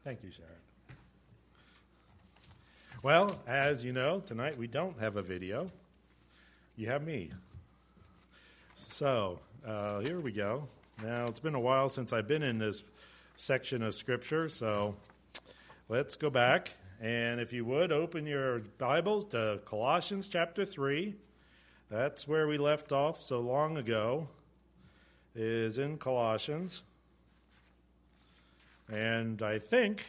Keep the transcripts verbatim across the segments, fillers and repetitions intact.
Thank you, Sharon. Well, as you know, tonight we don't have a video. You have me. So, uh, here we go. Now, it's been a while since I've been in this section of Scripture, so let's go back. And if you would, open your Bibles to Colossians chapter three. That's where we left off so long ago, is in Colossians. And I think,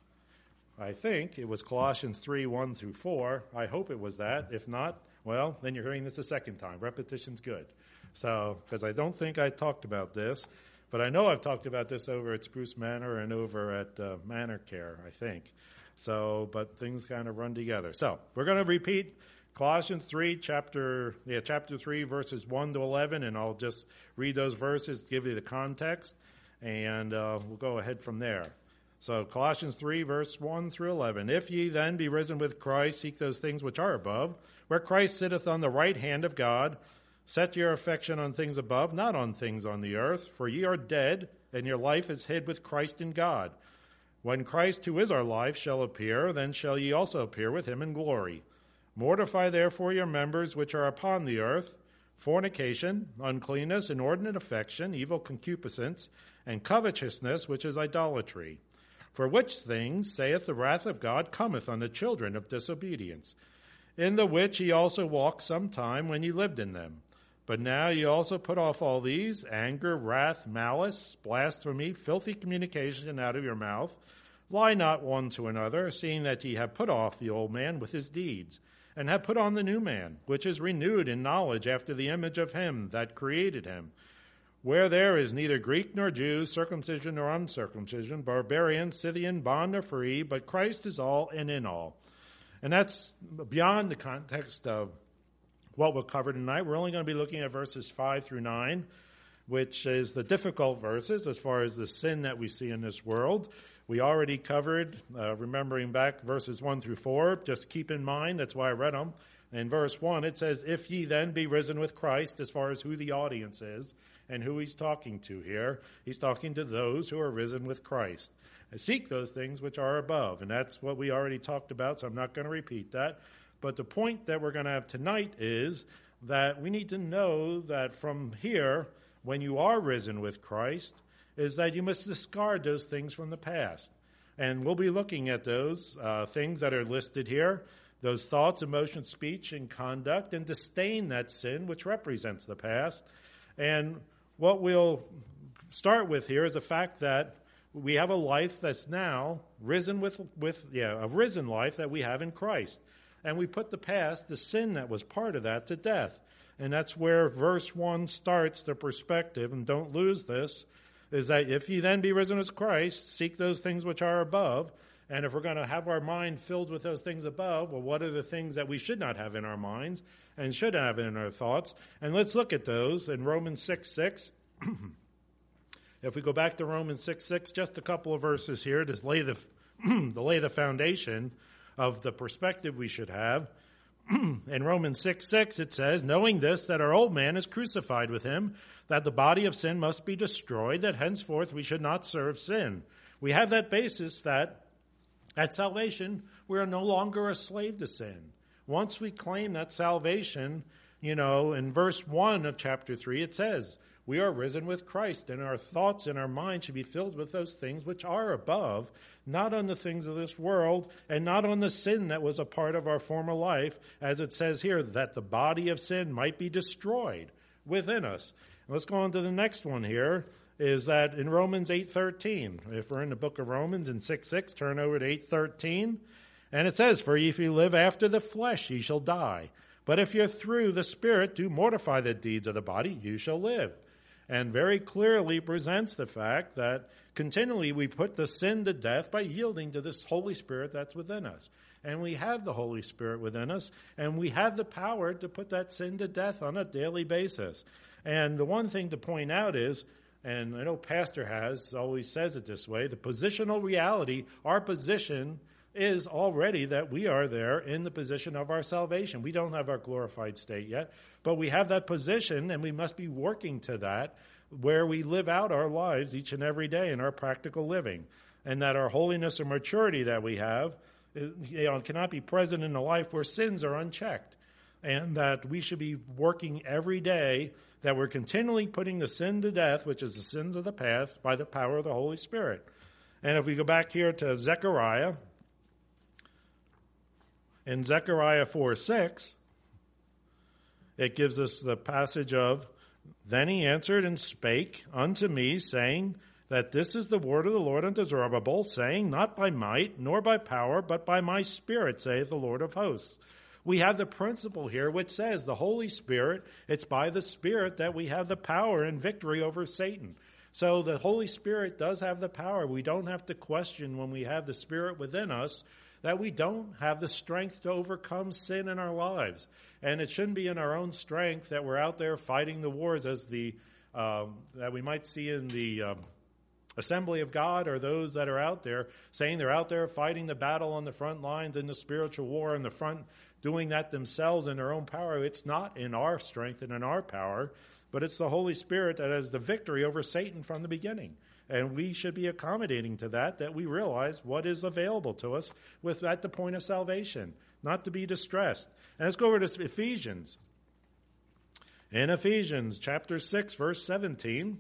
I think it was Colossians three, one through four. I hope it was that. If not, well, then you're hearing this a second time. Repetition's good. So, because I don't think I talked about this, but I know I've talked about this over at Spruce Manor and over at uh, Manor Care, I think. So, but things kind of run together. So, we're going to repeat Colossians three, chapter, yeah, chapter three, verses one to eleven, and I'll just read those verses, give you the context, and uh, we'll go ahead from there. So Colossians three, verse one through eleven. If ye then be risen with Christ, seek those things which are above, where Christ sitteth on the right hand of God. Set your affection on things above, not on things on the earth. For ye are dead, and your life is hid with Christ in God. When Christ, who is our life, shall appear, then shall ye also appear with him in glory. Mortify therefore your members which are upon the earth, fornication, uncleanness, inordinate affection, evil concupiscence, and covetousness, which is idolatry. For which things, saith the wrath of God, cometh on the children of disobedience, in the which ye also walked some time when ye lived in them. But now ye also put off all these, anger, wrath, malice, blasphemy, filthy communication out of your mouth. Lie not one to another, seeing that ye have put off the old man with his deeds, and have put on the new man, which is renewed in knowledge after the image of him that created him. Where there is neither Greek nor Jew, circumcision nor uncircumcision, barbarian, Scythian, bond or free, but Christ is all and in all. And that's beyond the context of what we'll cover tonight. We're only going to be looking at verses five through nine, which is the difficult verses as far as the sin that we see in this world. We already covered, uh, remembering back verses one through four. Just keep in mind, that's why I read them. In verse one, it says, if ye then be risen with Christ, as far as who the audience is and who he's talking to here. He's talking to those who are risen with Christ. Seek those things which are above. And that's what we already talked about, so I'm not going to repeat that. But the point that we're going to have tonight is that we need to know that from here, when you are risen with Christ, is that you must discard those things from the past. And we'll be looking at those uh, things that are listed here, those thoughts, emotions, speech, and conduct, and disdain that sin which represents the past. And what we'll start with here is the fact that we have a life that's now risen with, with yeah, a risen life that we have in Christ. And we put the past, the sin that was part of that, to death. And that's where verse one starts the perspective, and don't lose this, is that if ye then be risen with Christ, seek those things which are above. And if we're going to have our mind filled with those things above, well, what are the things that we should not have in our minds and should have in our thoughts? And let's look at those in Romans six six. If we go back to Romans six six, just a couple of verses here to lay the, to lay the foundation of the perspective we should have. In Romans six six, it says, knowing this, that our old man is crucified with him, that the body of sin must be destroyed, that henceforth we should not serve sin. We have that basis that at salvation, we are no longer a slave to sin. Once we claim that salvation, you know, in verse one of chapter three, it says, we are risen with Christ, and our thoughts and our mind should be filled with those things which are above, not on the things of this world, and not on the sin that was a part of our former life, as it says here, that the body of sin might be destroyed within us. Let's go on to the next one here, is that in Romans eight thirteen. If we're in the book of Romans in six six, turn over to eight thirteen. And it says, for if you live after the flesh, ye shall die. But if you're through the Spirit do mortify the deeds of the body, you shall live. And very clearly presents the fact that continually we put the sin to death by yielding to this Holy Spirit that's within us. And we have the Holy Spirit within us, and we have the power to put that sin to death on a daily basis. And the one thing to point out is, and I know Pastor has always says it this way, the positional reality, our position is already that we are there in the position of our salvation. We don't have our glorified state yet, but we have that position, and we must be working to that where we live out our lives each and every day in our practical living, and that our holiness or maturity that we have, you know, cannot be present in a life where sins are unchecked, and that we should be working every day that we're continually putting the sin to death, which is the sins of the past, by the power of the Holy Spirit. And if we go back here to Zechariah, in Zechariah four six, it gives us the passage of, "Then he answered and spake unto me, saying, that this is the word of the Lord unto Zerubbabel, saying, not by might, nor by power, but by my Spirit, saith the Lord of hosts." We have the principle here which says the Holy Spirit, it's by the Spirit that we have the power and victory over Satan. So the Holy Spirit does have the power. We don't have to question when we have the Spirit within us that we don't have the strength to overcome sin in our lives. And it shouldn't be in our own strength that we're out there fighting the wars as the uh, that we might see in the uh, Assembly of God, or those that are out there saying they're out there fighting the battle on the front lines in the spiritual war in the front, doing that themselves in their own power. It's not in our strength and in our power, but it's the Holy Spirit that has the victory over Satan from the beginning. And we should be accommodating to that, that we realize what is available to us with at the point of salvation, not to be distressed. And let's go over to Ephesians. In Ephesians chapter six, verse seventeen,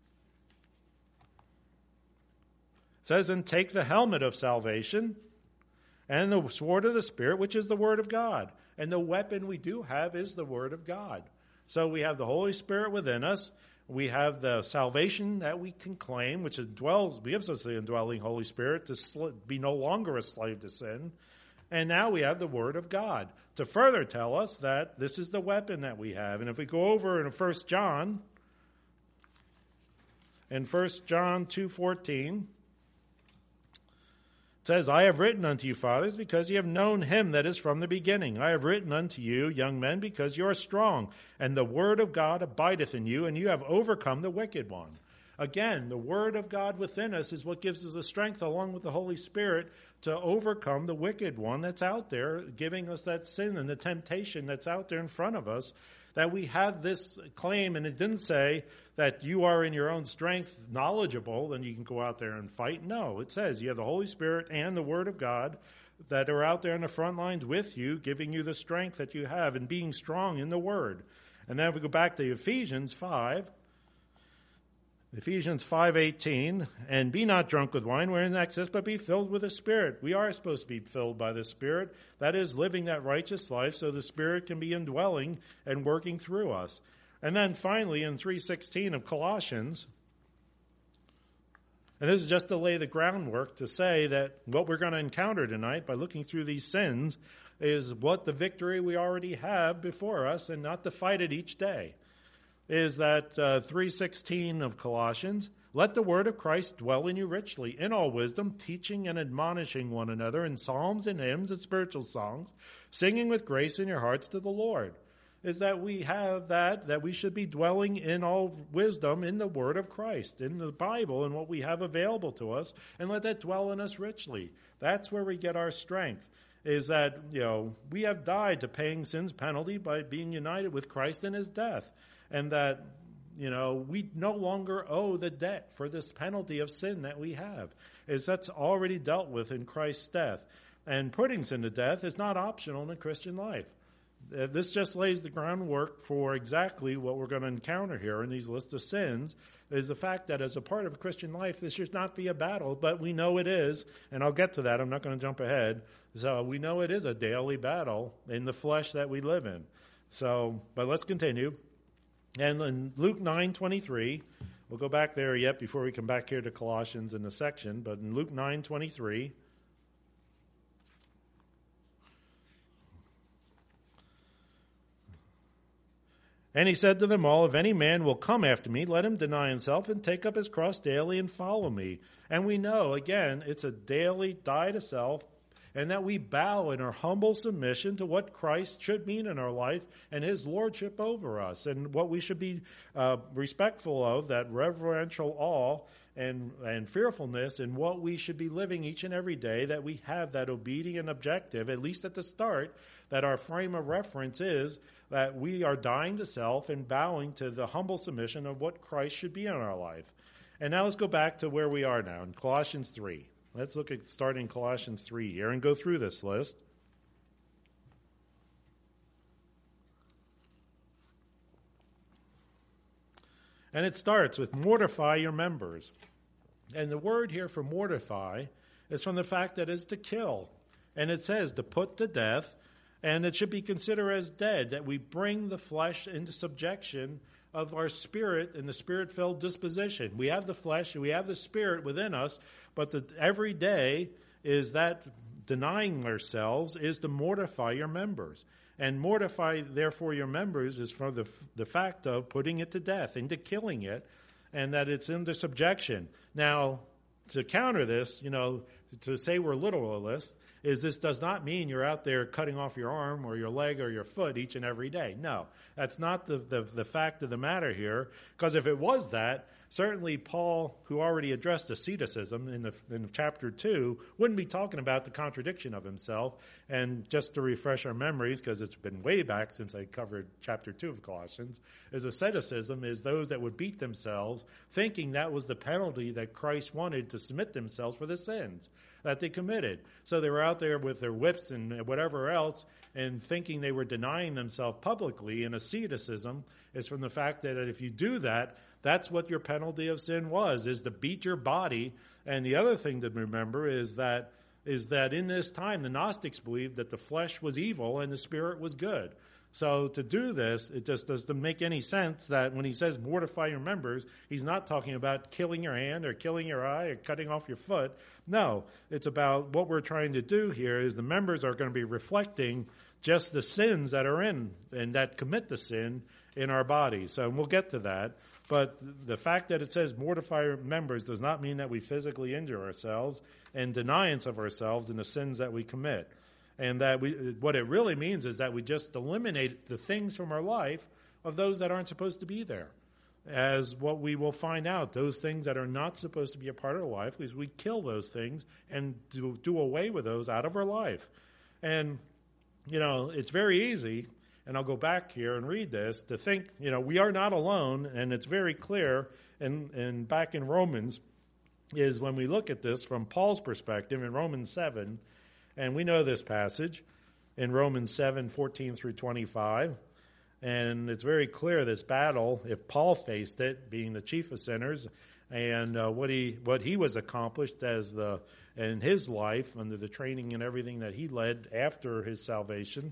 it says, "And take the helmet of salvation and the sword of the Spirit, which is the word of God." And the weapon we do have is the word of God. So we have the Holy Spirit within us. We have the salvation that we can claim, which dwells, gives us the indwelling Holy Spirit to be no longer a slave to sin. And now we have the Word of God to further tell us that this is the weapon that we have. And if we go over in First John, in First John two fourteen, it says, "I have written unto you, fathers, because ye have known him that is from the beginning. I have written unto you, young men, because you are strong, and the word of God abideth in you, and you have overcome the wicked one." Again, the word of God within us is what gives us the strength, along with the Holy Spirit, to overcome the wicked one that's out there, giving us that sin and the temptation that's out there in front of us, that we have this claim. And it didn't say that you are in your own strength knowledgeable and you can go out there and fight. No, it says you have the Holy Spirit and the Word of God that are out there in the front lines with you, giving you the strength that you have and being strong in the Word. And then if we go back to Ephesians five, Ephesians five eighteen, "And be not drunk with wine wherein excess, but be filled with the Spirit." We are supposed to be filled by the Spirit. That is, living that righteous life so the Spirit can be indwelling and working through us. And then finally in three sixteen of Colossians, and this is just to lay the groundwork to say that what we're going to encounter tonight by looking through these sins is what the victory we already have before us, and not to fight it each day. Is that uh, three sixteen of Colossians, "Let the word of Christ dwell in you richly, in all wisdom, teaching and admonishing one another in psalms and hymns and spiritual songs, singing with grace in your hearts to the Lord." Is that we have that, that we should be dwelling in all wisdom in the word of Christ, in the Bible, and what we have available to us, and let that dwell in us richly. That's where we get our strength. Is that, you know, we have died to paying sin's penalty by being united with Christ in his death. And that, you know, we no longer owe the debt for this penalty of sin that we have. Is that's already dealt with in Christ's death. And putting sin to death is not optional in the Christian life. Uh, this just lays the groundwork for exactly what we're going to encounter here in these lists of sins, is the fact that as a part of a Christian life, this should not be a battle, but we know it is, and I'll get to that. I'm not going to jump ahead. So we know it is a daily battle in the flesh that we live in. So, but let's continue. And in Luke nine twenty-three, we'll go back there yet before we come back here to Colossians in the section, but in Luke nine twenty-three, "And he said to them all, If any man will come after me, let him deny himself and take up his cross daily and follow me." And we know, again, it's a daily die to self, and that we bow in our humble submission to what Christ should mean in our life and his lordship over us, and what we should be uh, respectful of, that reverential awe and, and fearfulness in what we should be living each and every day, that we have that obedient objective, at least at the start, that our frame of reference is that we are dying to self and bowing to the humble submission of what Christ should be in our life. And now let's go back to where we are now in Colossians three. Let's look at starting Colossians three here and go through this list. And it starts with mortify your members. And the word here for mortify is from the fact that it's to kill. And it says to put to death, and it should be considered as dead, that we bring the flesh into subjection of our spirit and the spirit-filled disposition. We have the flesh, we have the spirit within us, but the, every day is that denying ourselves is to mortify your members. And mortify, therefore, your members is from the, the fact of putting it to death, into killing it, and that it's into subjection. Now, to counter this, you know, to say we're literalists, is this does not mean you're out there cutting off your arm or your leg or your foot each and every day. No, that's not the, the, the fact of the matter here, because if it was that, certainly Paul, who already addressed asceticism in, the, in chapter two, wouldn't be talking about the contradiction of himself. And just to refresh our memories, because it's been way back since I covered chapter two of Colossians, is asceticism is those that would beat themselves, thinking that was the penalty that Christ wanted to submit themselves for the sins that they committed. So they were out there with their whips and whatever else and thinking they were denying themselves publicly. And asceticism is from the fact that if you do that, that's what your penalty of sin was, is to beat your body. And the other thing to remember is that is that in this time, the Gnostics believed that the flesh was evil and the spirit was good. So to do this, it just doesn't make any sense that when he says mortify your members, he's not talking about killing your hand or killing your eye or cutting off your foot. No, it's about what we're trying to do here is the members are going to be reflecting just the sins that are in and that commit the sin in our body. So we'll get to that. But the fact that it says mortify your members does not mean that we physically injure ourselves and deniance of ourselves in the sins that we commit. And that we, what it really means is that we just eliminate the things from our life of those that aren't supposed to be there. As what we will find out, those things that are not supposed to be a part of our life, is we kill those things and do, do away with those out of our life. And, you know, it's very easy, and I'll go back here and read this, to think, you know, we are not alone, and it's very clear, and, and back in Romans, is when we look at this from Paul's perspective in Romans seven, and we know this passage in Romans seven, fourteen through twenty-five. And it's very clear this battle, if Paul faced it, being the chief of sinners, and uh, what he what he was accomplished as the in his life under the training and everything that he led after his salvation,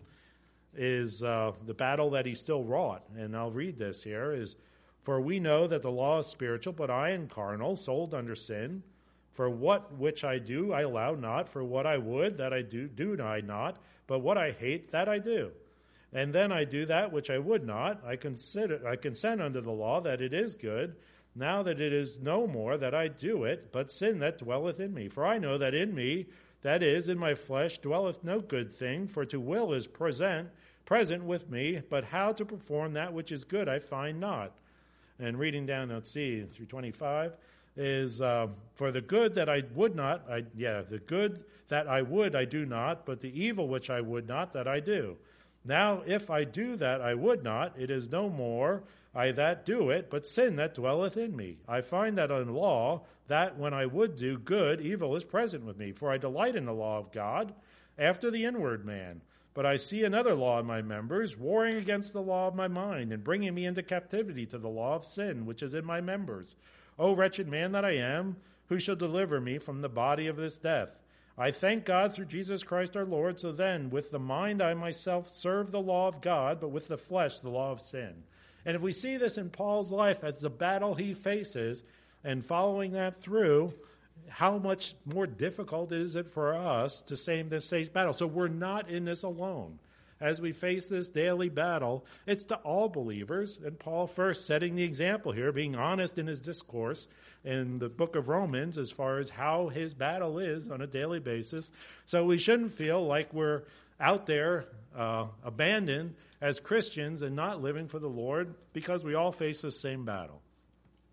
is uh, the battle that he still wrought. And I'll read this here, is, for we know that the law is spiritual, but I am carnal, sold under sin. For what which I do, I allow not. For what I would, that I do, do I not. But what I hate, that I do. And then I do that which I would not. I consider, I consent unto the law that it is good. Now that it is no more that I do it, but sin that dwelleth in me. For I know that in me, that is, in my flesh, dwelleth no good thing. For to will is present, present with me, but how to perform that which is good I find not. And reading down, let's see, through twenty-five. Is uh, for the good that I would not, I, yeah, the good that I would I do not, but the evil which I would not, that I do. Now, if I do that I would not, it is no more I that do it, but sin that dwelleth in me. I find that in law, that when I would do good, evil is present with me. For I delight in the law of God, after the inward man. But I see another law in my members, warring against the law of my mind, and bringing me into captivity to the law of sin, which is in my members. O wretched man that I am, who shall deliver me from the body of this death? I thank God through Jesus Christ our Lord. So then, with the mind I myself serve the law of God, but with the flesh the law of sin. And if we see this in Paul's life as the battle he faces, and following that through, how much more difficult is it for us to save this same battle? So we're not in this alone. As we face this daily battle, it's to all believers. And Paul first setting the example here, being honest in his discourse in the book of Romans as far as how his battle is on a daily basis. So we shouldn't feel like we're out there uh, abandoned as Christians and not living for the Lord, because we all face the same battle.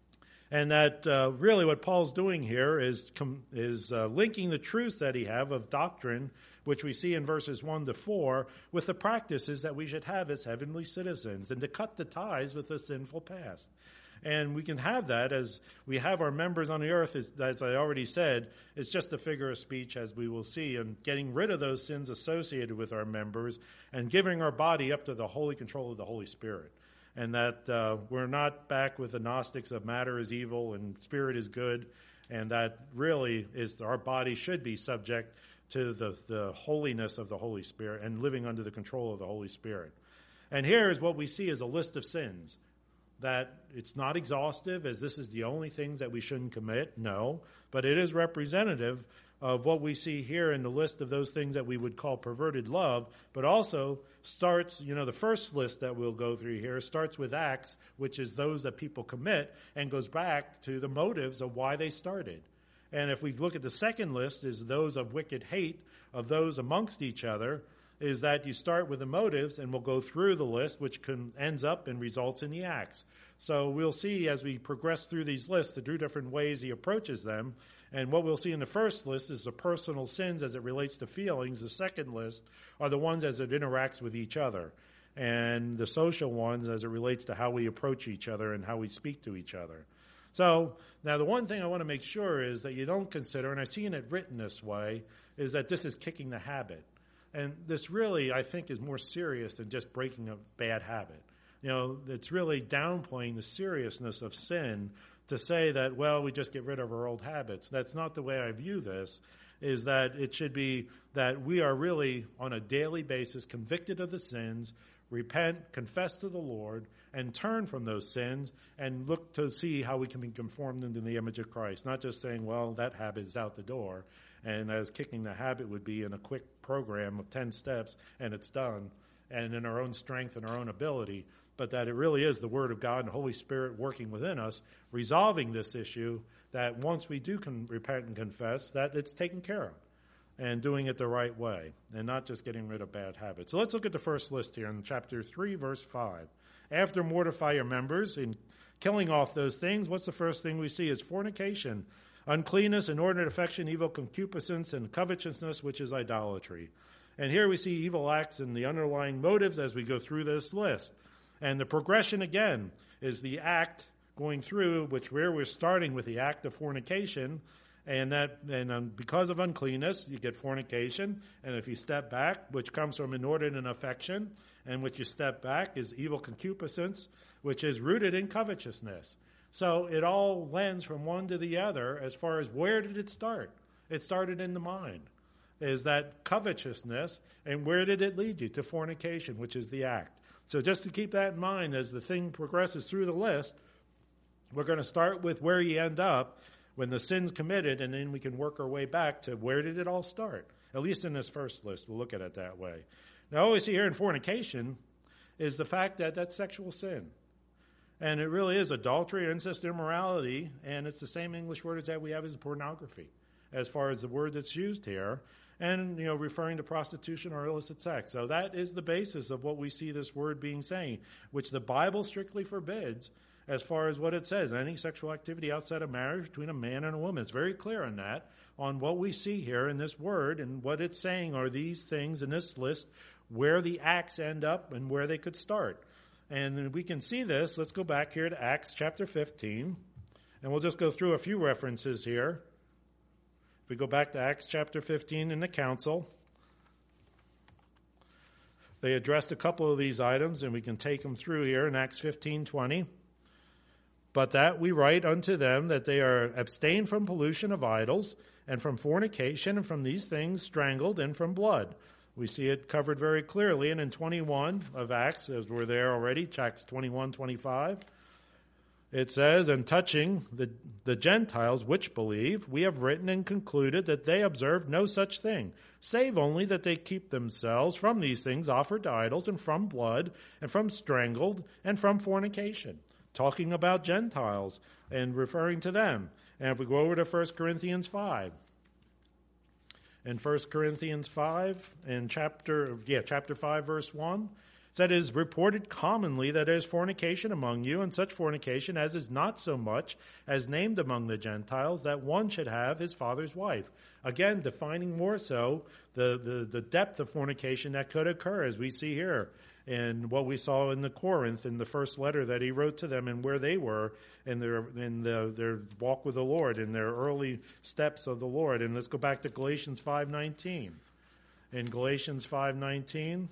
And that uh, really what Paul's doing here is com- is uh, linking the truths that he have of doctrine, which we see in verses one to four, with the practices that we should have as heavenly citizens, and to cut the ties with the sinful past. And we can have that as we have our members on the earth, is, as I already said, it's just a figure of speech, as we will see, and getting rid of those sins associated with our members and giving our body up to the holy control of the Holy Spirit. And that uh, we're not back with the Gnostics of matter is evil and spirit is good, and that really is our body should be subject to the, the holiness of the Holy Spirit and living under the control of the Holy Spirit. And here is what we see as a list of sins. That it's not exhaustive, as this is the only things that we shouldn't commit, no, but it is representative of what we see here in the list of those things that we would call perverted love, but also starts, you know, the first list that we'll go through here starts with acts, which is those that people commit, and goes back to the motives of why they started. And if we look at the second list, is those of wicked hate of those amongst each other, is that you start with the motives, and we'll go through the list, which can, ends up and results in the acts. So we'll see as we progress through these lists the two different ways he approaches them. And what we'll see in the first list is the personal sins as it relates to feelings. The second list are the ones as it interacts with each other. And the social ones as it relates to how we approach each other and how we speak to each other. So now the one thing I want to make sure is that you don't consider, and I've seen it written this way, is that this is kicking the habit. And this really, I think, is more serious than just breaking a bad habit. You know, it's really downplaying the seriousness of sin to say that, well, we just get rid of our old habits. That's not the way I view this, is that it should be that we are really, on a daily basis, convicted of the sins, repent, confess to the Lord, and turn from those sins and look to see how we can be conformed into the image of Christ. Not just saying, well, that habit is out the door. And as kicking the habit would be in a quick program of ten steps, and it's done, and in our own strength and our own ability, but that it really is the Word of God and the Holy Spirit working within us, resolving this issue, that once we do con- repent and confess, that it's taken care of, and doing it the right way, and not just getting rid of bad habits. So let's look at the first list here in chapter three, verse five. After mortify your members in killing off those things, what's the first thing we see is fornication, uncleanness, inordinate affection, evil concupiscence, and covetousness, which is idolatry. And here we see evil acts and the underlying motives as we go through this list. And the progression, again, is the act going through, which where we're starting with the act of fornication, and that and um, because of uncleanness, you get fornication. And if you step back, which comes from inordinate affection, and which you step back is evil concupiscence, which is rooted in covetousness. So it all lends from one to the other as far as where did it start? It started in the mind. Is that covetousness, and where did it lead you? To fornication, which is the act. So just to keep that in mind as the thing progresses through the list, we're going to start with where you end up when the sin's committed, and then we can work our way back to where did it all start, at least in this first list. We'll look at it that way. Now, what we see here in fornication is the fact that that's sexual sin. And it really is adultery, incest, immorality, and it's the same English word as that we have as pornography, as far as the word that's used here, and, you know, referring to prostitution or illicit sex. So that is the basis of what we see this word being saying, which the Bible strictly forbids as far as what it says, any sexual activity outside of marriage between a man and a woman. It's very clear on that, on what we see here in this word, and what it's saying are these things in this list, where the acts end up and where they could start. And we can see this. Let's go back here to Acts chapter fifteen, and we'll just go through a few references here. If we go back to Acts chapter fifteen in the council, they addressed a couple of these items, and we can take them through here in Acts fifteen twenty. But that we write unto them that they are abstained from pollution of idols, and from fornication, and from these things strangled, and from blood. We see it covered very clearly, and in twenty-one of Acts, as we're there already, Acts twenty-one twenty-five, it says, and touching the, the Gentiles which believe, we have written and concluded that they observe no such thing, save only that they keep themselves from these things offered to idols, and from blood, and from strangled, and from fornication. Talking about Gentiles and referring to them. And if we go over to First Corinthians five, in First Corinthians five, in chapter yeah chapter five, verse one, That is reported commonly that there is fornication among you, and such fornication as is not so much as named among the Gentiles, that one should have his father's wife. Again, defining more so the, the, the depth of fornication that could occur, as we see here in what we saw in the Corinth, in the first letter that he wrote to them, and where they were in their in the, their walk with the Lord, in their early steps of the Lord. And let's go back to Galatians five nineteen. In Galatians five nineteen,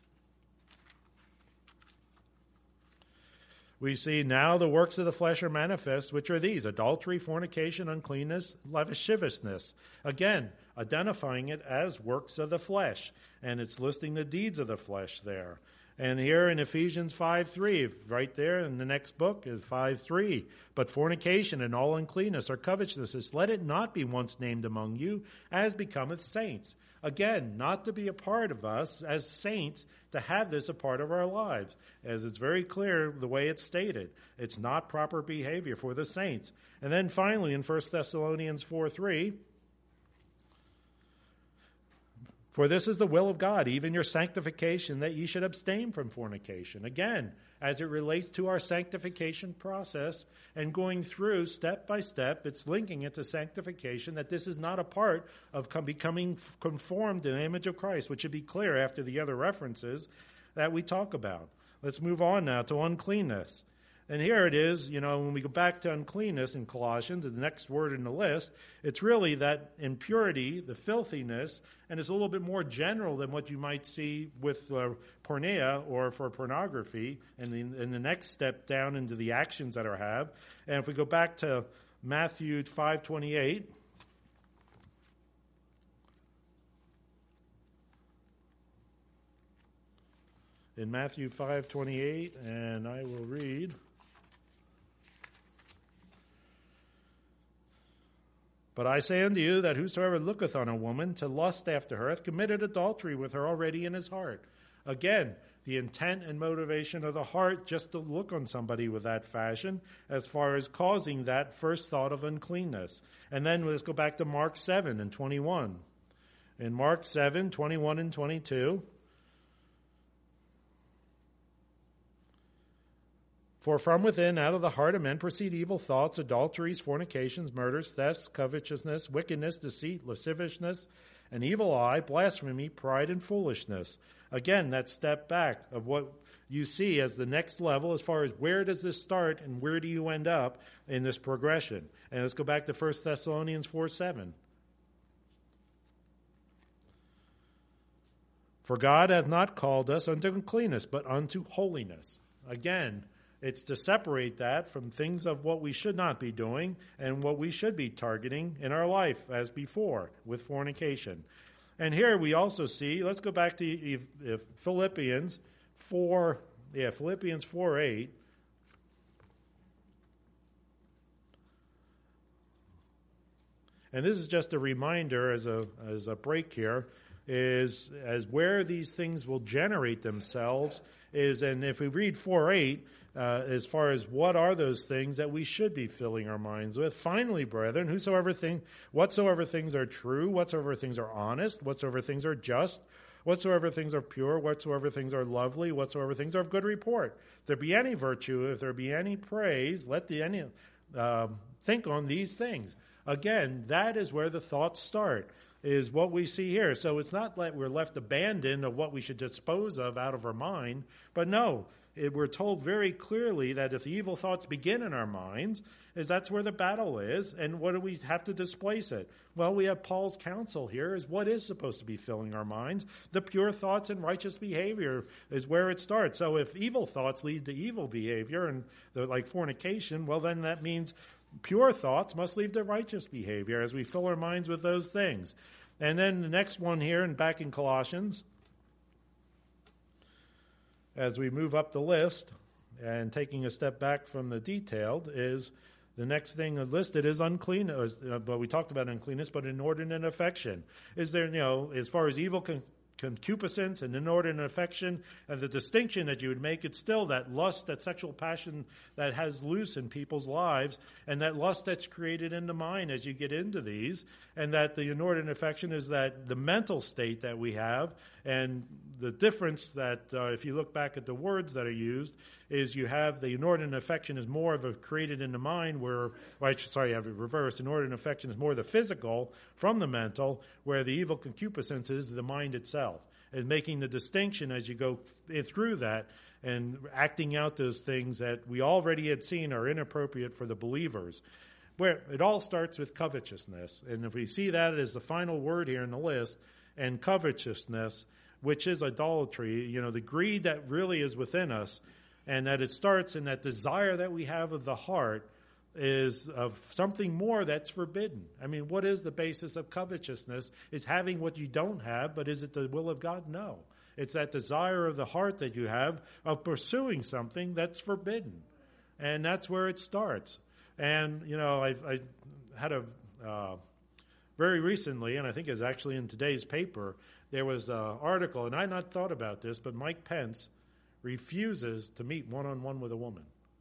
we see, now the works of the flesh are manifest, which are these: adultery, fornication, uncleanness, lasciviousness. Again, identifying it as works of the flesh. And it's listing the deeds of the flesh there. And here in Ephesians five three, right there in the next book is five three. But fornication and all uncleanness or covetousness, let it not be once named among you, as becometh saints. Again, not to be a part of us as saints, to have this a part of our lives. As it's very clear the way it's stated. It's not proper behavior for the saints. And then finally in First Thessalonians four three, for this is the will of God, even your sanctification, that ye should abstain from fornication. Again, as it relates to our sanctification process and going through step by step, it's linking it to sanctification, that this is not a part of becoming conformed to the image of Christ, which should be clear after the other references that we talk about. Let's move on now to uncleanness. And here it is, you know, when we go back to uncleanness in Colossians, the next word in the list, it's really that impurity, the filthiness, and it's a little bit more general than what you might see with uh, porneia or for pornography, and the, and the next step down into the actions that are have. And if we go back to Matthew five twenty-eight, in Matthew five twenty-eight, and I will read. But I say unto you that whosoever looketh on a woman to lust after her hath committed adultery with her already in his heart. Again, the intent and motivation of the heart just to look on somebody with that fashion as far as causing that first thought of uncleanness. And then let's go back to Mark seven and twenty-one. In Mark seven, twenty-one and twenty-two, for from within, out of the heart of men, proceed evil thoughts, adulteries, fornications, murders, thefts, covetousness, wickedness, deceit, lasciviousness, an evil eye, blasphemy, pride, and foolishness. Again, that step back of what you see as the next level as far as where does this start and where do you end up in this progression. And let's go back to First Thessalonians four seven. For God hath not called us unto uncleanness, but unto holiness. Again, it's to separate that from things of what we should not be doing and what we should be targeting in our life as before with fornication. And here we also see, let's go back to if, if Philippians four, yeah, Philippians four eight. And this is just a reminder as a as a break here, is as where these things will generate themselves is, and if we read four eight, uh, as far as what are those things that we should be filling our minds with. Finally, brethren, whosoever thing, whatsoever things are true, whatsoever things are honest, whatsoever things are just, whatsoever things are pure, whatsoever things are lovely, whatsoever things are of good report. If there be any virtue, if there be any praise, let the any uh, think on these things. Again, that is where the thoughts start, is what we see here. So it's not like we're left abandoned of what we should dispose of out of our mind, but no, it, we're told very clearly that if the evil thoughts begin in our minds, is that's where the battle is, and what do we have to displace it? Well, we have Paul's counsel here, is what is supposed to be filling our minds. The pure thoughts and righteous behavior is where it starts. So if evil thoughts lead to evil behavior, and like fornication, well then that means pure thoughts must lead to righteous behavior as we fill our minds with those things. And then the next one here, and back in Colossians, as we move up the list, and taking a step back from the detailed, is the next thing listed is unclean. Uh, but we talked about uncleanness, but inordinate affection. Is there, you know, as far as evil con- concupiscence and inordinate affection, and the distinction that you would make, it's still that lust, that sexual passion that has loose in people's lives, and that lust that's created in the mind as you get into these, and that the inordinate affection is that the mental state that we have, and the difference that uh, if you look back at the words that are used, is you have the inordinate affection is more of a created in the mind, where, well, I should, sorry, I have it reversed. Inordinate affection is more the physical from the mental, where the evil concupiscence is the mind itself. And making the distinction as you go through that and acting out those things that we already had seen are inappropriate for the believers. Where it all starts with covetousness. And if we see that as the final word here in the list, and covetousness, which is idolatry, you know, the greed that really is within us, and that it starts in that desire that we have of the heart is of something more that's forbidden. I mean, what is the basis of covetousness? Is having what you don't have, but is it the will of God? No. It's that desire of the heart that you have of pursuing something that's forbidden. And that's where it starts. And, you know, I, I had a, uh, very recently, and I think it's actually in today's paper, there was an article, and I had not thought about this, but Mike Pence refuses to meet one-on-one with a woman.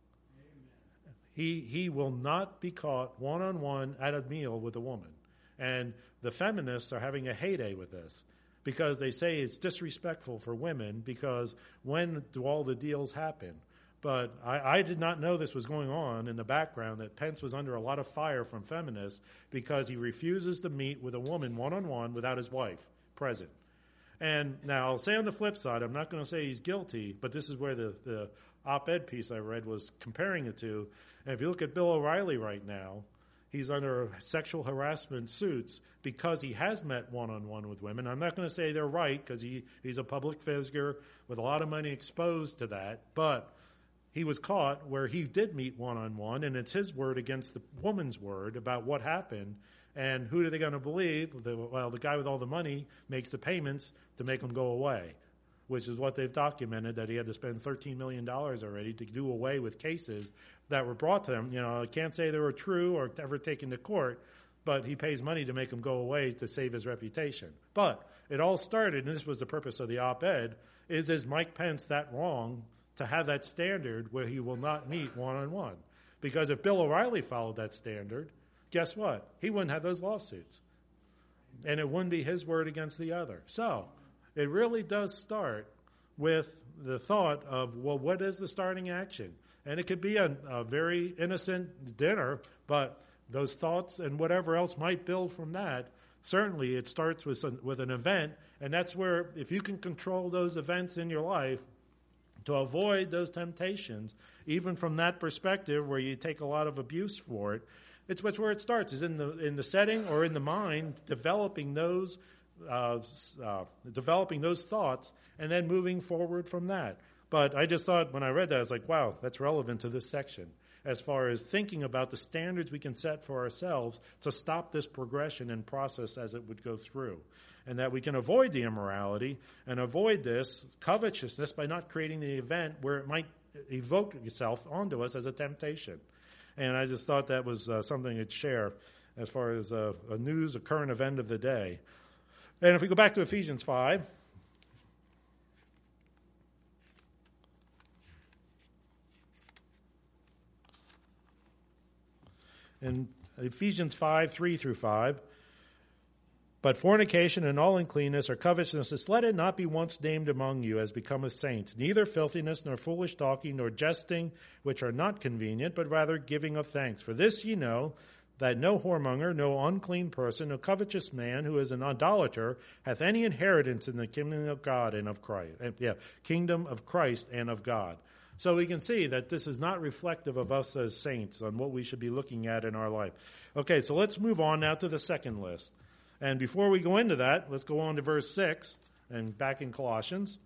Amen. He he will not be caught one-on-one at a meal with a woman. And the feminists are having a heyday with this because they say it's disrespectful for women because when do all the deals happen? But I, I did not know this was going on in the background, that Pence was under a lot of fire from feminists because he refuses to meet with a woman one-on-one without his wife present. And now, I'll say on the flip side, I'm not going to say he's guilty, but this is where the, the op-ed piece I read was comparing it to. And if you look at Bill O'Reilly right now, he's under sexual harassment suits because he has met one-on-one with women. I'm not going to say they're right because he, he's a public figure with a lot of money exposed to that, but he was caught where he did meet one-on-one, and it's his word against the woman's word about what happened. And who are they going to believe? Well, the guy with all the money makes the payments to make them go away, which is what they've documented, that he had to spend thirteen million dollars already to do away with cases that were brought to him. You know, I can't say they were true or ever taken to court, but he pays money to make them go away to save his reputation. But it all started, and this was the purpose of the op-ed, is is Mike Pence that wrong to have that standard where he will not meet one-on-one? Because if Bill O'Reilly followed that standard, guess what? He wouldn't have those lawsuits. And it wouldn't be his word against the other. So it really does start with the thought of, well, what is the starting action? And it could be a, a very innocent dinner, but those thoughts and whatever else might build from that, certainly it starts with, some, with an event. And that's where, if you can control those events in your life to avoid those temptations, even from that perspective where you take a lot of abuse for it, it's where it starts, is in the in the setting or in the mind, developing those uh, uh, developing those thoughts, and then moving forward from that. But I just thought when I read that, I was like, wow, that's relevant to this section, as far as thinking about the standards we can set for ourselves to stop this progression and process as it would go through, and that we can avoid the immorality and avoid this covetousness by not creating the event where it might evoke itself onto us as a temptation. And I just thought that was uh, something to share as far as uh, a news, a current event of the day. And if we go back to Ephesians five, in Ephesians five, three through five, but fornication and all uncleanness or covetousness, let it not be once named among you as becometh saints, neither filthiness, nor foolish talking, nor jesting, which are not convenient, but rather giving of thanks. For this ye know, that no whoremonger, no unclean person, no covetous man who is an idolater hath any inheritance in the kingdom of God and of Christ. Yeah, kingdom of Christ and of God. So we can see that this is not reflective of us as saints on what we should be looking at in our life. Okay, so let's move on now to the second list. And before we go into that, let's go on to verse six and back in Colossians.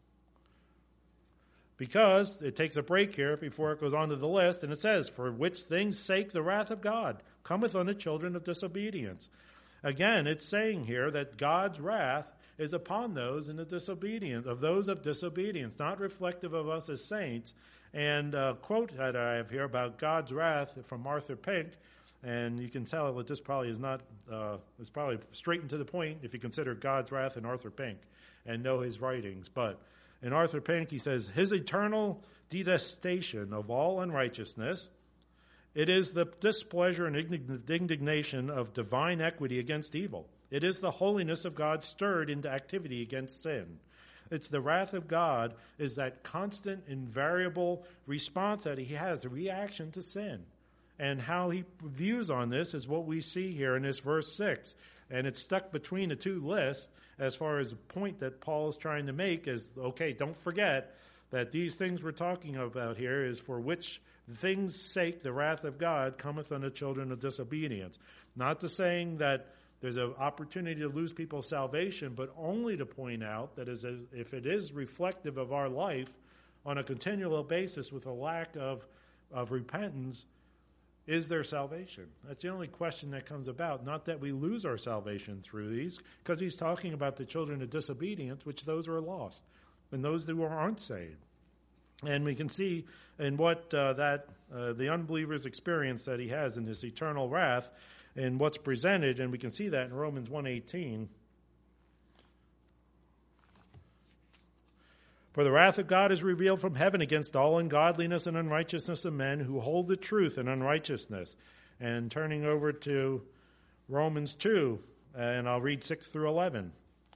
Because it takes a break here before it goes on to the list, and it says, for which things sake the wrath of God cometh on the children of disobedience. Again, it's saying here that God's wrath is upon those in the disobedience, of those of disobedience, not reflective of us as saints. And a quote that I have here about God's wrath from Arthur Pink, And you can tell that this probably is not, uh, it's probably straight and to the point if you consider God's wrath in Arthur Pink and know his writings. But in Arthur Pink, he says, his eternal detestation of all unrighteousness, it is the displeasure and indignation of divine equity against evil. It is the holiness of God stirred into activity against sin. It's the wrath of God is that constant, invariable response that he has, the reaction to sin. And how he views on this is what we see here in this verse six. And it's stuck between the two lists as far as the point that Paul is trying to make is, okay, don't forget that these things we're talking about here is for which things' sake the wrath of God cometh on the children of disobedience. Not to saying that there's an opportunity to lose people's salvation, but only to point out that as a, if it is reflective of our life on a continual basis with a lack of, of repentance, is there salvation? That's the only question that comes about. Not that we lose our salvation through these, because he's talking about the children of disobedience, which those are lost, and those who aren't saved. And we can see in what uh, that uh, the unbeliever's experience that he has in this eternal wrath and what's presented, and we can see that in Romans one eighteen. For the wrath of God is revealed from heaven against all ungodliness and unrighteousness of men who hold the truth in unrighteousness. And turning over to Romans two, and I'll read six through eleven.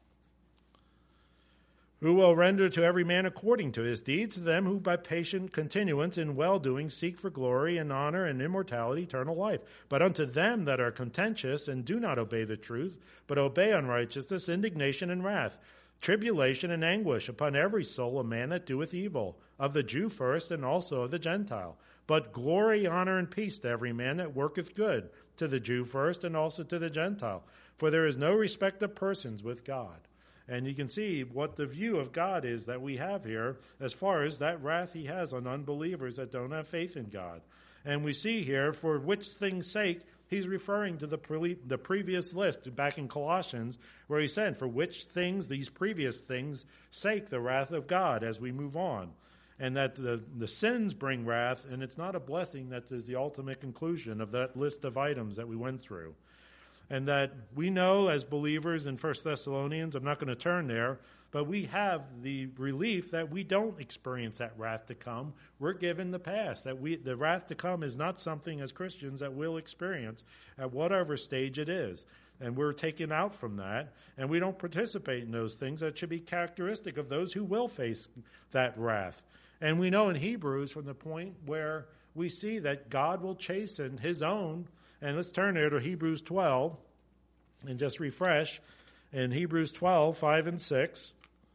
Who will render to every man according to his deeds, to them who by patient continuance in well-doing seek for glory and honor and immortality, eternal life. But unto them that are contentious and do not obey the truth, but obey unrighteousness, indignation and wrath, tribulation and anguish upon every soul of man that doeth evil, of the Jew first and also of the Gentile. But glory, honor, and peace to every man that worketh good, to the Jew first and also to the Gentile. For there is no respect of persons with God. And you can see what the view of God is that we have here as far as that wrath he has on unbelievers that don't have faith in God. And we see here, for which thing's sake, he's referring to the pre- the previous list back in Colossians, where he said, for which things, these previous things, sake the wrath of God as we move on. And that the, the sins bring wrath, and it's not a blessing that is the ultimate conclusion of that list of items that we went through. And that we know as believers in First Thessalonians, I'm not going to turn there, but we have the relief that we don't experience that wrath to come. We're given the past, that we the wrath to come is not something as Christians that we'll experience at whatever stage it is. And we're taken out from that, and we don't participate in those things that should be characteristic of those who will face that wrath. And we know in Hebrews from the point where we see that God will chasten his own. And let's turn there to Hebrews twelve and just refresh. In Hebrews twelve, five and six.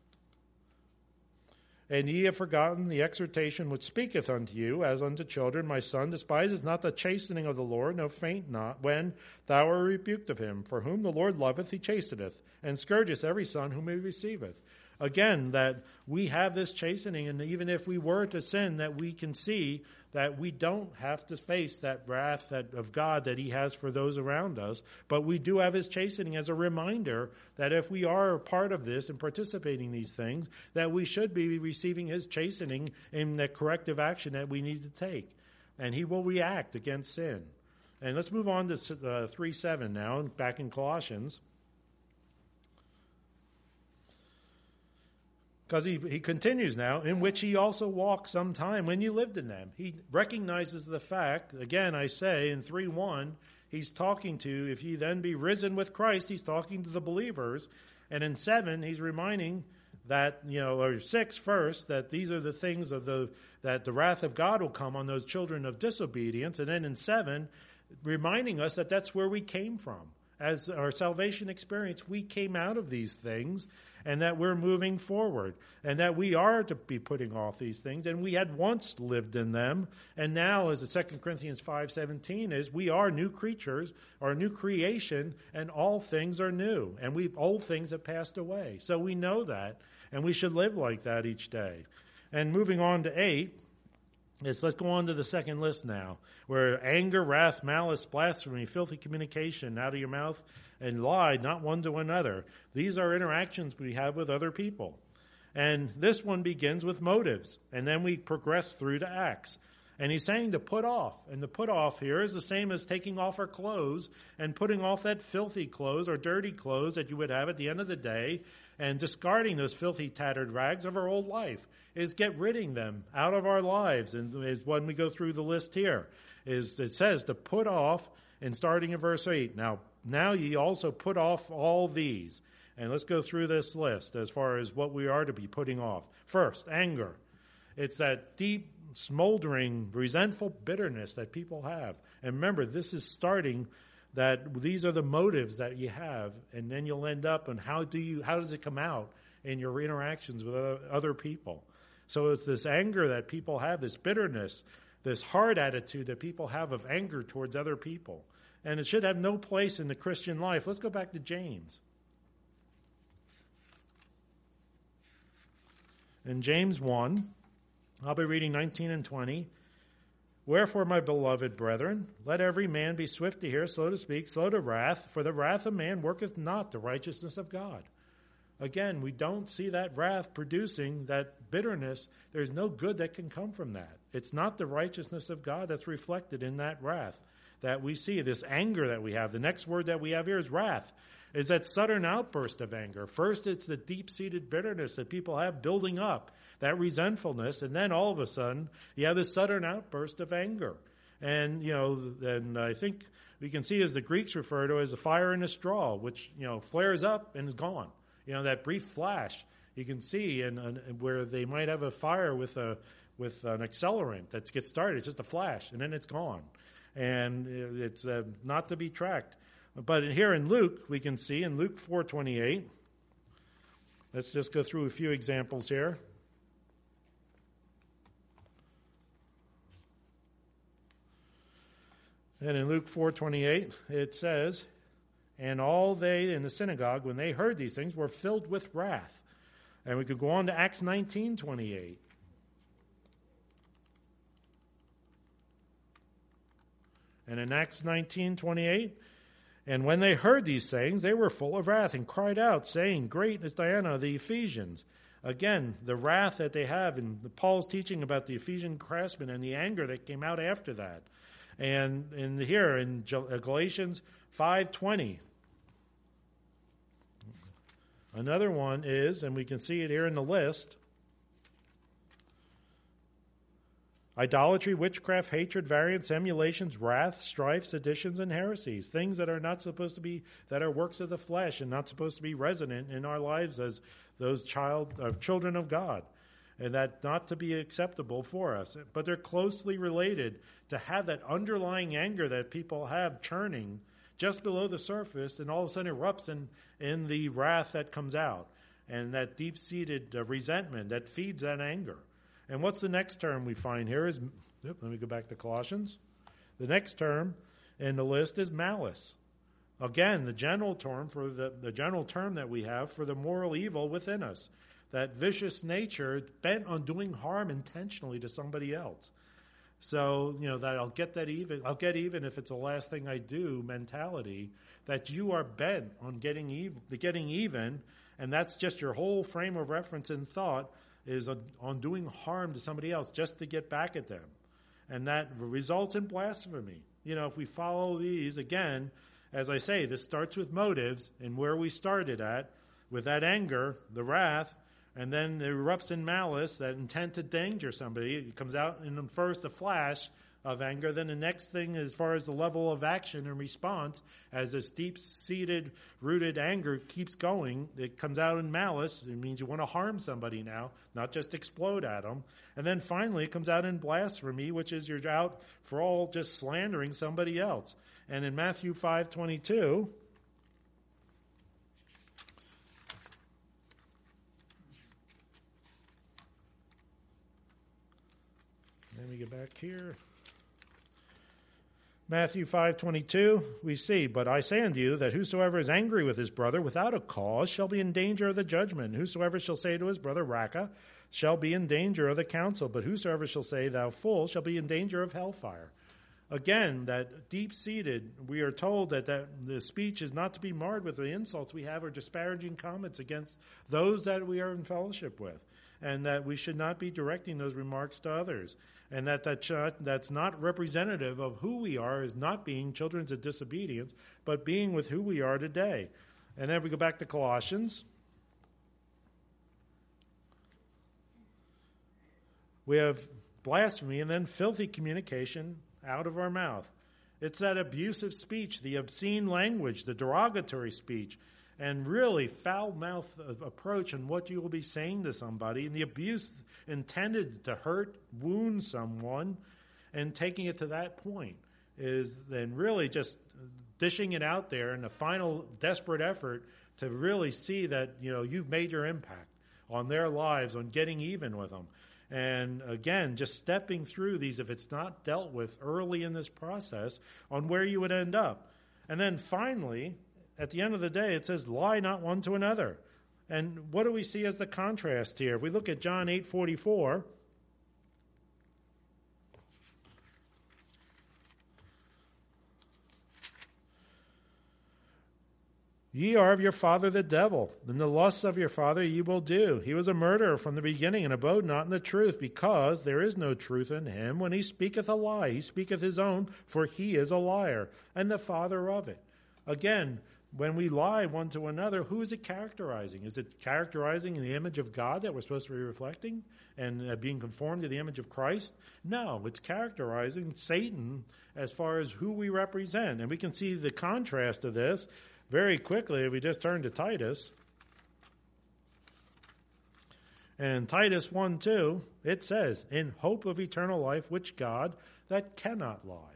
And ye have forgotten the exhortation which speaketh unto you, as unto children, my son, despiseth not the chastening of the Lord, no faint not, when thou art rebuked of him. For whom the Lord loveth, he chasteneth, and scourgeth every son whom he receiveth. Again, that we have this chastening, and even if we were to sin, that we can see that we don't have to face that wrath that, of God that he has for those around us, but we do have his chastening as a reminder that if we are a part of this and participating in these things, that we should be receiving his chastening in the corrective action that we need to take. And he will react against sin. And let's move on to uh, three seven now, back in Colossians. Because he, he continues now, in which he also walked some time when you lived in them. He recognizes the fact, again, I say, in three one, he's talking to, if ye then be risen with Christ, he's talking to the believers. And in seven, he's reminding that, you know, or six first, that these are the things of the, that the wrath of God will come on those children of disobedience. And then in seven, reminding us that that's where we came from. As our salvation experience, we came out of these things, and that we're moving forward, and that we are to be putting off these things, and we had once lived in them, and now, as the Second Corinthians five seventeen is, we are new creatures, or new creation, and all things are new, and we old things have passed away. So we know that, and we should live like that each day. And moving on to eight, is let's go on to the second list now, where anger, wrath, malice, blasphemy, filthy communication out of your mouth, and lie, not one to another. These are interactions we have with other people. And this one begins with motives, and then we progress through to acts. And he's saying to put off. And the put off here is the same as taking off our clothes and putting off that filthy clothes or dirty clothes that you would have at the end of the day and discarding those filthy, tattered rags of our old life. Is get ridding them out of our lives. And is when we go through the list here, is it says to put off, and starting in verse eight. Now, now ye also put off all these. And let's go through this list as far as what we are to be putting off. First, anger. It's that deep, smoldering, resentful bitterness that people have. And remember, this is starting that these are the motives that you have, and then you'll end up on how do you how does it come out in your interactions with other people. So it's this anger that people have, this bitterness, this hard attitude that people have of anger towards other people. And it should have no place in the Christian life. Let's go back to James. In James one, I'll be reading nineteen and twenty. Wherefore, my beloved brethren, let every man be swift to hear, slow to speak, slow to wrath, for the wrath of man worketh not the righteousness of God. Again, we don't see that wrath producing that bitterness. There's no good that can come from that. It's not the righteousness of God that's reflected in that wrath that we see, this anger that we have. The next word that we have here is wrath. Is that sudden outburst of anger. First, it's the deep-seated bitterness that people have building up, that resentfulness, and then all of a sudden, you have this sudden outburst of anger. And, you know, and I think we can see as the Greeks refer to it as a fire in a straw, which, you know, flares up and is gone. You know, that brief flash you can see and, and where they might have a fire with a with an accelerant that gets started. It's just a flash, and then it's gone. And it's uh, not to be tracked. But here in Luke, we can see in Luke four twenty-eight, let's just go through a few examples here. And in Luke four twenty-eight, it says, and all they in the synagogue, when they heard these things, were filled with wrath. And we could go on to Acts nineteen twenty-eight. And in Acts nineteen twenty-eight, and when they heard these things, they were full of wrath and cried out, saying, great is Diana of the Ephesians. Again, the wrath that they have, and Paul's teaching about the Ephesian craftsmen and the anger that came out after that. And in here in Galatians five twenty, another one is, and we can see it here in the list, idolatry, witchcraft, hatred, variance, emulations, wrath, strife, seditions, and heresies. Things that are not supposed to be, that are works of the flesh and not supposed to be resident in our lives as those child, uh, children of God. And that not to be acceptable for us. But they're closely related to have that underlying anger that people have churning just below the surface and all of a sudden erupts in, in the wrath that comes out. And that deep-seated uh, resentment that feeds that anger. And what's the next term we find here is, let me go back to Colossians. The next term in the list is malice. Again, the general term for the, the general term that we have for the moral evil within us. That vicious nature bent on doing harm intentionally to somebody else. So, you know, that I'll get that even, I'll get even if it's the last thing I do mentality, that you are bent on getting even, getting even, and that's just your whole frame of reference and thought is on, on doing harm to somebody else just to get back at them. And that results in blasphemy. You know, if we follow these, again, as I say, this starts with motives and where we started at, with that anger, the wrath, and then it erupts in malice, that intent to danger somebody. It comes out in the first a flash of anger. Then the next thing, as far as the level of action and response, as this deep-seated, rooted anger keeps going, it comes out in malice. It means you want to harm somebody now, not just explode at them. And then finally it comes out in blasphemy, which is you're out for all just slandering somebody else. And in Matthew five twenty-two... let me get back here. Matthew five twenty-two, we see, but I say unto you that whosoever is angry with his brother without a cause shall be in danger of the judgment. Whosoever shall say to his brother, Raca, shall be in danger of the council. But whosoever shall say, thou fool, shall be in danger of hellfire. Again, that deep-seated, we are told that, that the speech is not to be marred with the insults we have or disparaging comments against those that we are in fellowship with, and that we should not be directing those remarks to others, and that, that ch- that's not representative of who we are as not being children of disobedience, but being with who we are today. And then we go back to Colossians. We have blasphemy and then filthy communication out of our mouth. It's that abusive speech, the obscene language, the derogatory speech, and really foul-mouthed approach in what you will be saying to somebody, and the abuse intended to hurt, wound someone, and taking it to that point is then really just dishing it out there in a final desperate effort to really see that, you know, you've made your impact on their lives, on getting even with them. And again, just stepping through these, if it's not dealt with early in this process, on where you would end up. And then finally, at the end of the day, it says, lie not one to another. And what do we see as the contrast here? If we look at John eight forty-four, ye are of your father the devil, and the lusts of your father ye will do. He was a murderer from the beginning, and abode not in the truth, because there is no truth in him. When he speaketh a lie, he speaketh his own, for he is a liar, and the father of it. Again, when we lie one to another, who is it characterizing? Is it characterizing the image of God that we're supposed to be reflecting and uh, being conformed to the image of Christ? No, it's characterizing Satan as far as who we represent. And we can see the contrast of this very quickly if we just turn to Titus. And Titus one two, it says, in hope of eternal life, which God, that cannot lie,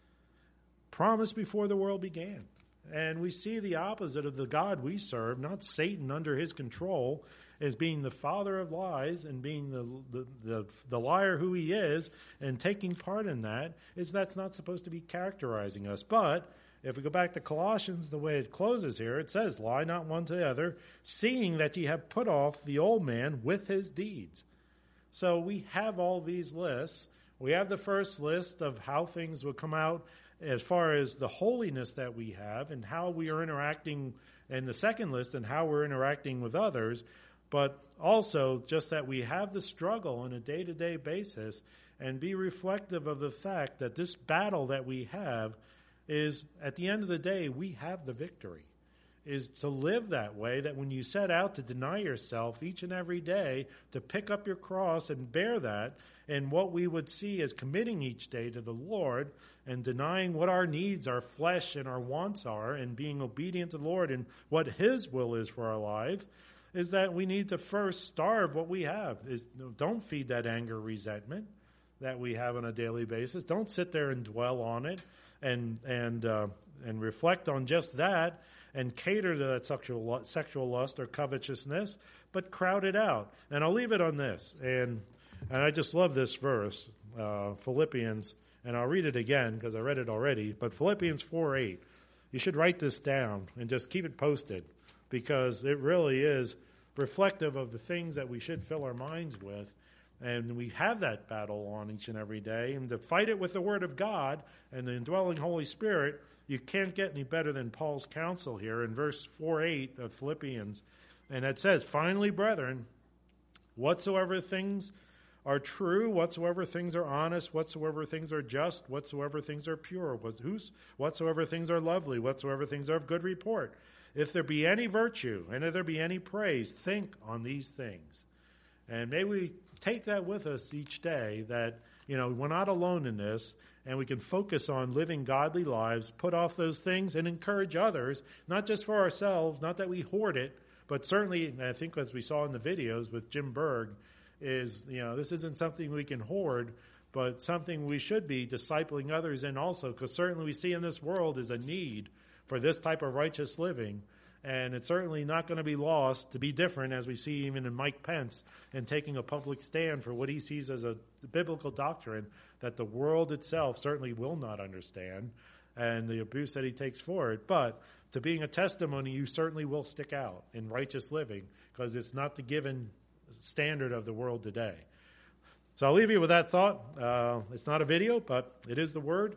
promised before the world began. And we see the opposite of the God we serve, not Satan under his control, as being the father of lies and being the, the, the, the liar who he is, and taking part in that, is that's not supposed to be characterizing us. But if we go back to Colossians, the way it closes here, it says, lie not one to the other, seeing that ye have put off the old man with his deeds. So we have all these lists. We have the first list of how things will come out as far as the holiness that we have and how we are interacting, and the second list and how we're interacting with others, but also just that we have the struggle on a day-to-day basis and be reflective of the fact that this battle that we have is, at the end of the day, we have the victory, is to live that way, that when you set out to deny yourself each and every day, to pick up your cross and bear that, and what we would see as committing each day to the Lord and denying what our needs, our flesh, and our wants are, and being obedient to the Lord and what his will is for our life, is that we need to first starve what we have. Is don't feed that anger, resentment that we have on a daily basis. Don't sit there and dwell on it and and uh, and reflect on just that and cater to that sexual sexual lust or covetousness, but crowd it out. And I'll leave it on this. And and I just love this verse, uh, Philippians, and I'll read it again because I read it already, but Philippians four eight. You should write this down and just keep it posted, because it really is reflective of the things that we should fill our minds with. And we have that battle on each and every day. And to fight it with the Word of God and the indwelling Holy Spirit, you can't get any better than Paul's counsel here in verse four eight of Philippians. And it says, finally, brethren, whatsoever things are true, whatsoever things are honest, whatsoever things are just, whatsoever things are pure, whatsoever things are lovely, whatsoever things are of good report. If there be any virtue, and if there be any praise, think on these things. And may we take that with us each day, that, you know, we're not alone in this, and we can focus on living godly lives, put off those things, and encourage others, not just for ourselves, not that we hoard it, but certainly, I think as we saw in the videos with Jim Berg, is, you know, this isn't something we can hoard, but something we should be discipling others in also, because certainly we see in this world is a need for this type of righteous living. And it's certainly not going to be lost to be different, as we see even in Mike Pence, and taking a public stand for what he sees as a biblical doctrine that the world itself certainly will not understand, and the abuse that he takes for it. But to being a testimony, you certainly will stick out in righteous living, because it's not the given standard of the world today. So I'll leave you with that thought. Uh, it's not a video, but it is the Word.